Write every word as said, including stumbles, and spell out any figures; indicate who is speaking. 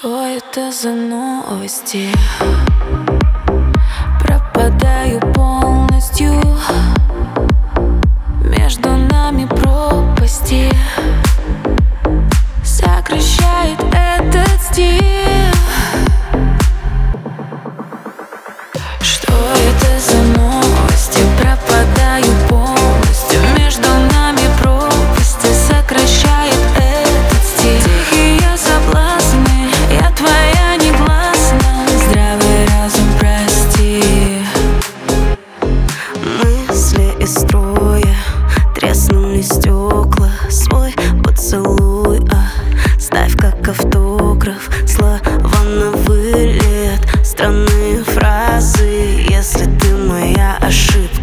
Speaker 1: Что это за новости? Пропадаю полностью. Между нами пропасти. Сокращает этот стиль. Что это за новости? Пропадаю полностью. Между нами пропасти. Сокращает этот стиль. Тихие соблазны, я твоя негласна. Здравый разум, прости.
Speaker 2: Мысли из строя, треснули стекла. Свой поцелуй оставь как автограф. Слова на вылет, странные фразы. Если ты моя ошибка,